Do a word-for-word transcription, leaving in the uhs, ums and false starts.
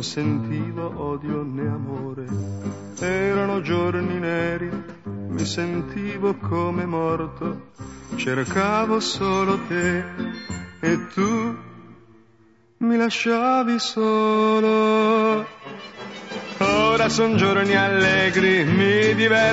sentivo odio né amore. Erano giorni neri, mi sentivo come morto, cercavo solo te e tu mi lasciavi solo. Ora son giorni allegri, mi diverto